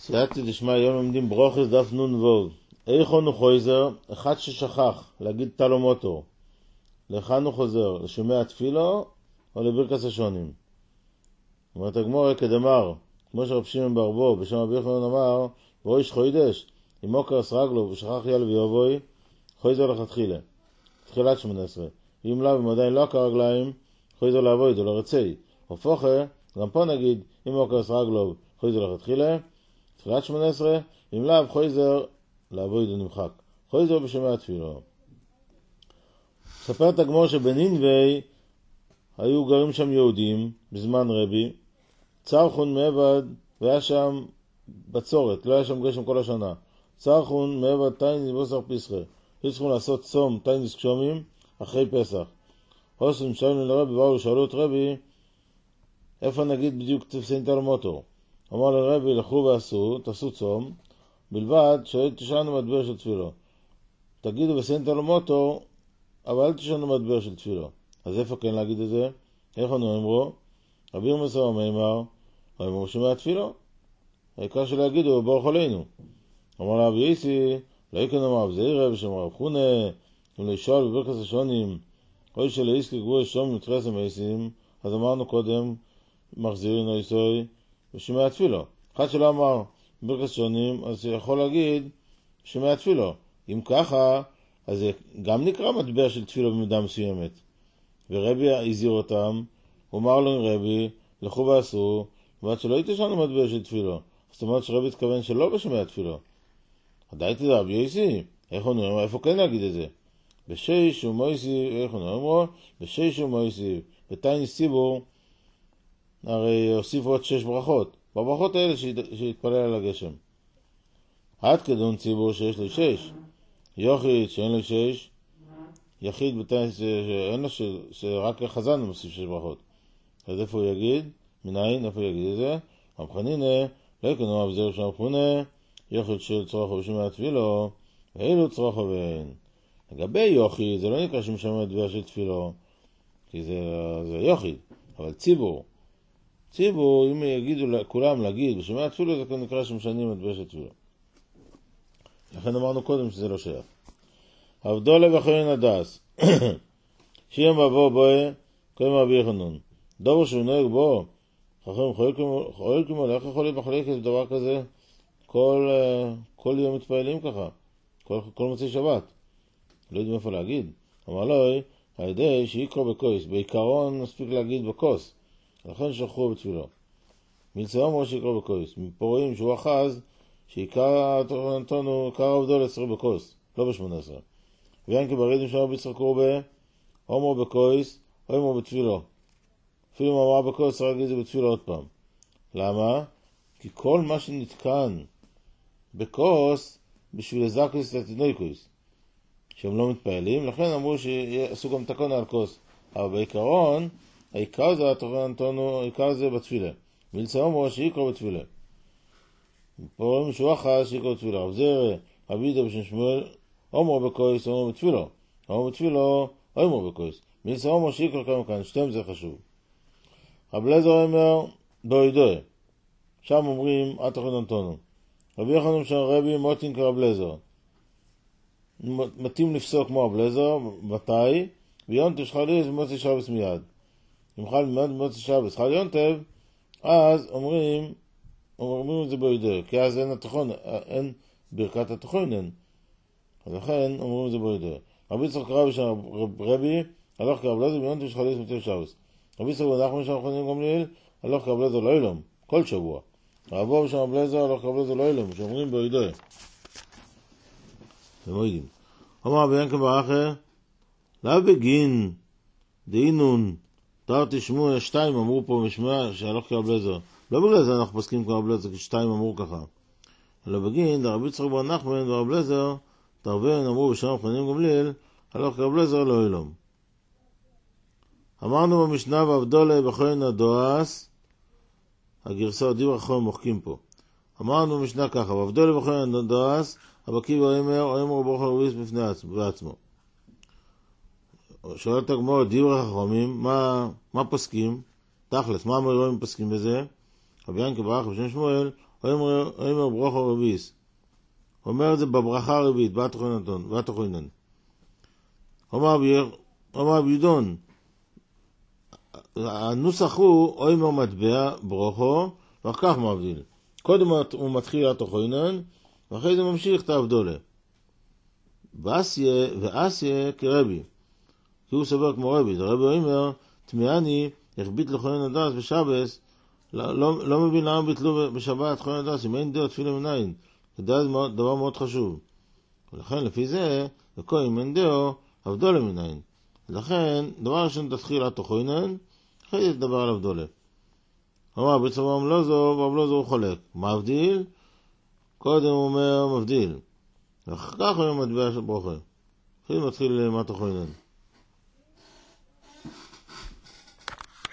סייעתי דשמע, היום לומדים ברוכס דף נון ווב. איכון הוא חויזר, אחד ששכח להגיד תלו מוטור. לכאן הוא חוזר, לשומע תפילו או לברכס השונים. אומרת הגמור כדמר, כמו שרב שמעון ברבו בשם רבי יוחנן אמר, ואיש חוידש, אם מוקר סרגלו ושכח יל ויובוי, חויזר לכתחילה, תחילת 18. אם לאו, אם עדיין לא עקר רגליים, חויזר לעבוד או לרצי. הופוכה, גם פה נגיד, אם מוקר סרגלו, חויזר לכתחילה, תחילת 18, אם לאו חויזר לעבוד ונמחק. חויזר בשומע תפילו. ספרת הגמור שבנינווי היו גרים שם יהודים בזמן רבי, צרכון מעבד והיה שם בצורת, לא היה שם גשם כל השנה. צרכון מעבד תייניס בוסר פסחה. צריכים לעשות צום תייניס קשומים אחרי פסח. עושים שאלנו לרבי, באו לשאלו את רבי, איפה נגיד בדיוק תפסין תלו מוטור? אמר לרבי, לכו ועשו, תעשו צום, בלבד שלא תשענו מטבע של תפילו. תגידו בסין תלו מוטור, אבל אל תשענו מטבע של תפילו. אז איפה כן להגיד את זה? איך אנו אמרו? רבי ירמסו אמר, אמרו שומע תפילו. העיקר שלא יגידו, ברוך עלינו. אמר לה, אבייסי, לא יקן אמר, זה ערב בשם רב חונה, אם לשאול בברכס השונים, אוי שלאיסקי גבוי שום מתחרס המייסים, אז אמרנו קודם, מחזירים נויסוי, ושומע תפילו. אחד שלא אמר ברכס שונים, אז יכול להגיד, שומע תפילו. אם ככה, אז זה גם נקרא מטבע של תפילו במידה מסוימת. ורבי הזהיר אותם, הוא אמר לו עם רבי, לכו ועשו, ועד שלא יתשענו מטבע של תפילו. זאת אומרת שרבי התכוון שלא בשומע תפילו. עדיין תדע, רבי יוסי, איך הוא נאמר, איפה כן להגיד את זה? בשש ומויסי, איך הוא נאמר? בשש ומויסי, בתייניס ציבור, הרי הוסיפו עוד 6 ברכות. בברכות האלה שהתפלל על הגשם. עד כדון ציבור שיש לו 6. יוחיד שאין לו 6. יחיד בתייניס שאין לו שרק לחזן הוא מוסיף 6 ברכות. אז איפה הוא יגיד? מנין? איפה הוא יגיד את זה? המחנינה, לא יקנו אבזר שם חונה, יוחיד של צרוחו ושומע תפילו, ואילו צרוחו ואין. לגבי יוחיד, זה לא נקרא שמשמע דבר של תפילו, כי זה יוחיד, אבל ציבור, אם יגידו כולם להגיד, ושומע תפילו זה נקרא שמשנים את דבר של תפילו. לכן אמרנו קודם שזה לא שייך. עבדולה וחוין הדס, שיים מבוא בואה, קודם רבי יוחנן. דובר שהוא נוהג בו, חכם חולל כמו, איך יכול להיות מחלקת דבר כזה? כל יום מתפעלים ככה, כל מוצאי שבת. לא יודעים איפה להגיד. אמר לו, הידי שיקרו בקויס, בעיקרון מספיק להגיד בקוס. לכן שכחו בתפילו. מלצאום ראש שיקרו בקויס. מפה רואים שהוא אחז, שעיקר נתנו, עיקר עבדו לצרו בקוס, לא ב-18. ויין כברידים שאמר ביצחקו הומו בקויס, הומו בתפילו. אפילו אם אמר בקויס, רק להגיד זה בתפילו עוד פעם. למה? כי כל מה שנתקן בקוס, בשביל לזקוס לתינוקוס. שהם לא מתפעלים, לכן אמרו שיעשו גם תקון על כוס. אבל בעיקרון, העיקר זה התורנתנו, העיקר זה בתפילה. מילצה אומרו שיקרו בתפילה. פה רואים שהוא אחז שיקרו בתפילה. רב זרע, רבי יהודה בשם שמואל, אומרו בקויס, אומרו בתפילו. אומרו בתפילו, אומרו בקויס. מילצה אומרו שיקרו כמה כאן, שתיים זה חשוב. רב אליעזר אומר, דוי. שם אומרים, התורנתנו. רבי יוחנן שם רבי מוטין כרב אליעזר. מתאים לפסוק כמו רב אליעזר, מתי? ביונטב שחליס ומוצא שבס מיד. אם חל מיד ומוצא שבס חל יונטב, אז אומרים את זה ביודע, כי אז אין ברכת התוכנן. אז לכן אומרים את זה ביודע. רבי יצחק רבי שם רבי, הלוך כרב אליעזר ביונטב שחליס ומוצא שבס. רבי יצחק ונחמן שם חונים גמליאל, הלוך כרב אליעזר לא ילום, כל שבוע. רבו שם רב אליעזר, הלוך כרב אליעזר לא ילום, שאומרים ביודע. אתם לא יודעים. אמר רבי ינקל בר אחא, לא בגין דאינון תרתי שמוע 2 אמרו פה משמע שהלוך כרב אליעזר. לא בגלל זה אנחנו פוסקים כרב אליעזר, כי 2 אמרו ככה. אלא בגין דרבי יצחק בר נחמן ורב אליעזר תרבן אמרו בשם חונים גמליאל, הלוך כרב אליעזר לא ילום. אמרנו במשנה ועבדולה בכהן הדועס, הגרסה דיבר אחרון מוחקים פה. אמרנו במשנה ככה, ועבדולה בכהן הדועס, הבקי ואומר, אמרו ברוך הרביס בפני עצמו. שואלת הגמור, דיבר החכמים, מה פוסקים? תכלס, מה המורים פוסקים בזה? רבי ינקל בר אחא בשם שמואל, אומר ברוכו רביס. אומר את זה בברכה הרביעית, בת החוינן. אומר בידון, הנוסח הוא, אומר מטבע ברוכו, ואחר כך מבדיל. קודם הוא מתחיל את החוינן, ואחרי זה ממשיך את ההבדולה. ואסיה כרבי. כי הוא סבר כמו רבי. הרבי אומר, תמיאני, החביט לחוינן הדס בשבס, לא מבין למה ביטלו בשבת חוינן הדס, אם אין דעות תפילה מנין. זה דבר מאוד חשוב. ולכן לפי זה, אם אין דעות, הבדולה מנין. לכן, דבר ראשון תתחיל את החוינן, אחרי זה תדבר על הבדולה. אמר בצורה מבלוזו הוא חולק. מבדיל? קודם הוא אומר מבדיל. ואחר כך הוא מטבע של ברוכה. אחרי מתחיל למטה חוינן.